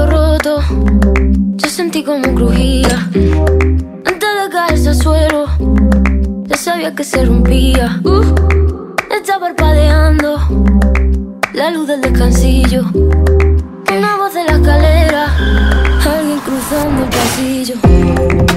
roto, yo sentí como crujía. Antes de caerse al suelo, ya sabía que se rompía. Está parpadeando la luz del descansillo. Una voz de la escalera, alguien cruzando el pasillo.